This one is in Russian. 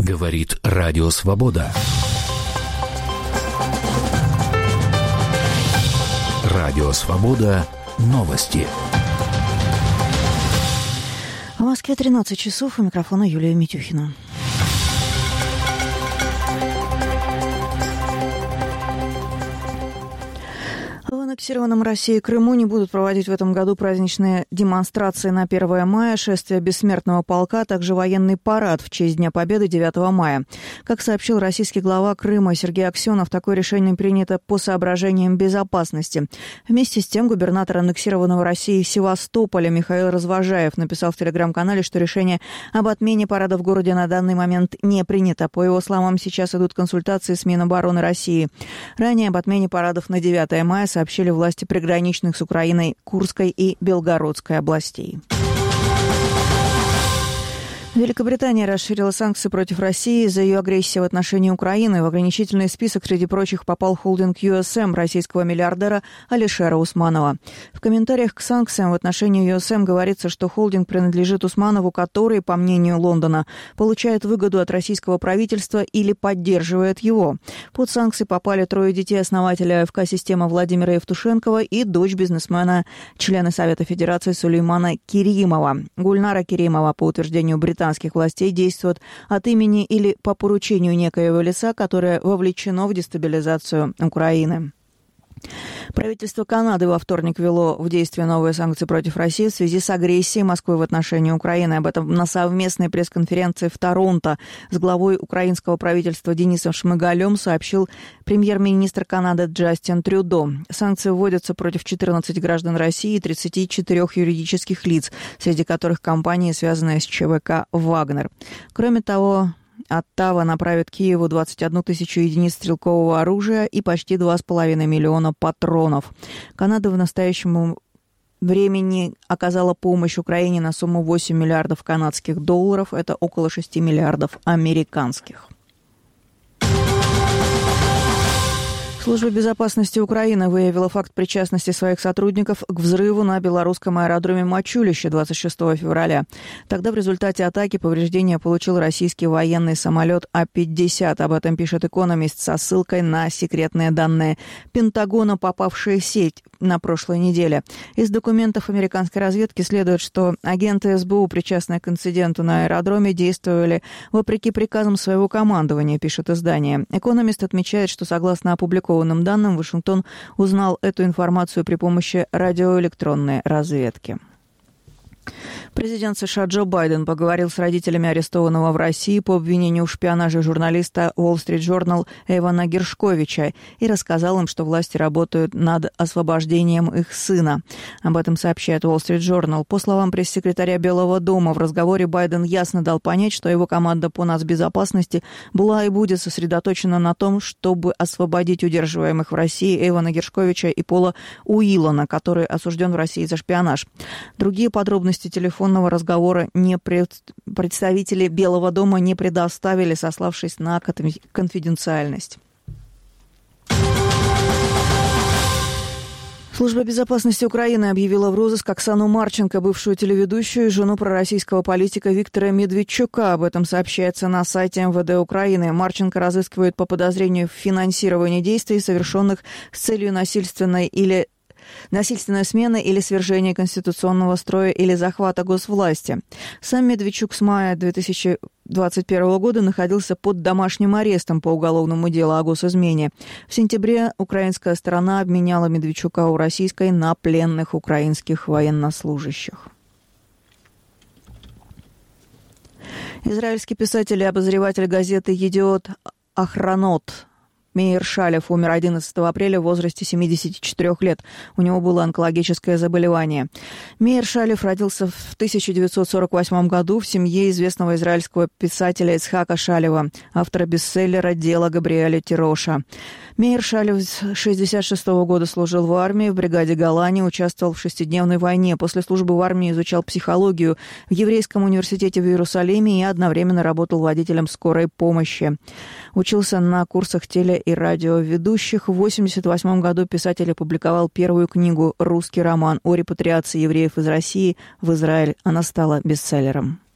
Говорит Радио Свобода. Радио Свобода. Новости. В Москве 13 часов. У микрофона Юлия Митюхина. В аннексированном Россией Крыму не будут проводить в этом году праздничные демонстрации на 1 мая, шествие бессмертного полка, а также военный парад в честь Дня Победы 9 мая. Как сообщил российский глава Крыма Сергей Аксенов, такое решение принято по соображениям безопасности. Вместе с тем губернатор аннексированного Россией Севастополя Михаил Развожаев написал в телеграм-канале, что решение об отмене парада в городе на данный момент не принято. По его словам, сейчас идут консультации с Минобороны России. Ранее об отмене парадов на 9 мая сообщили власти приграничных с Украиной Курской и Белгородской областей. Великобритания расширила санкции против России из-за ее агрессии в отношении Украины. В ограничительный список среди прочих попал холдинг USM российского миллиардера Алишера Усманова. В комментариях к санкциям в отношении USM говорится, что холдинг принадлежит Усманову, который, по мнению Лондона, получает выгоду от российского правительства или поддерживает его. Под санкции попали 3 детей основателя АФК «Система» Владимира Евтушенкова и дочь бизнесмена, члена Совета Федерации Сулеймана Керимова. Гульнара Керимова, по утверждению британских властей, действует от имени или по поручению некоего лица, которое вовлечено в дестабилизацию Украины. Правительство Канады во вторник ввело в действие новые санкции против России в связи с агрессией Москвы в отношении Украины. Об этом на совместной пресс-конференции в Торонто с главой украинского правительства Денисом Шмыгалем сообщил премьер-министр Канады Джастин Трюдо. Санкции вводятся против 14 граждан России и 34 юридических лиц, среди которых компании, связанные с ЧВК «Вагнер». Кроме того, Оттава направит Киеву 21 тысячу единиц стрелкового оружия и почти 2,5 миллиона патронов. Канада в настоящем времени оказала помощь Украине на сумму 8 миллиардов канадских долларов. Это около 6 миллиардов американских. Служба безопасности Украины выявила факт причастности своих сотрудников к взрыву на белорусском аэродроме Мачулище 26 февраля. Тогда в результате атаки повреждения получил российский военный самолет А-50. Об этом пишет «Экономист» со ссылкой на секретные данные Пентагона, попавшие в сеть на прошлой неделе. Из документов американской разведки следует, что агенты СБУ, причастные к инциденту на аэродроме, действовали вопреки приказам своего командования, пишет издание. «Экономист» отмечает, что согласно опубликованным данным, Вашингтон узнал эту информацию при помощи радиоэлектронной разведки. Президент США Джо Байден поговорил с родителями арестованного в России по обвинению в шпионаже журналиста Wall Street Journal Эвана Гершковича и рассказал им, что власти работают над освобождением их сына. Об этом сообщает Wall Street Journal. По словам пресс-секретаря Белого дома, в разговоре Байден ясно дал понять, что его команда по нацбезопасности была и будет сосредоточена на том, чтобы освободить удерживаемых в России Эвана Гершковича и Пола Уиллана, который осужден в России за шпионаж. Другие подробности телефонного разговора представители Белого дома не предоставили, сославшись на конфиденциальность. Служба безопасности Украины объявила в розыск Оксану Марченко, бывшую телеведущую и жену пророссийского политика Виктора Медведчука. Об этом сообщается на сайте МВД Украины. Марченко разыскивают по подозрению в финансировании действий, совершенных с целью насильственной смены или свержения конституционного строя или захвата госвласти. Сам Медведчук с мая 2021 года находился под домашним арестом по уголовному делу о госизмене. В сентябре украинская сторона обменяла Медведчука у российской на пленных украинских военнослужащих. Израильский писатель и обозреватель газеты «Едиот» Ахронот Меир Шалев умер 11 апреля в возрасте 74 лет. У него было онкологическое заболевание. Меир Шалев родился в 1948 году в семье известного израильского писателя Ицхака Шалева, автора бестселлера «Дело Габриэля Тироша». Меир Шалев с 1966 года служил в армии, в бригаде Голани, участвовал в шестидневной войне. После службы в армии изучал психологию в Еврейском университете в Иерусалиме и одновременно работал водителем скорой помощи. Учился на курсах теле- и радиоведущих. В 1988 году писатель опубликовал первую книгу «Русский роман» о репатриации евреев из России в Израиль. Она стала бестселлером.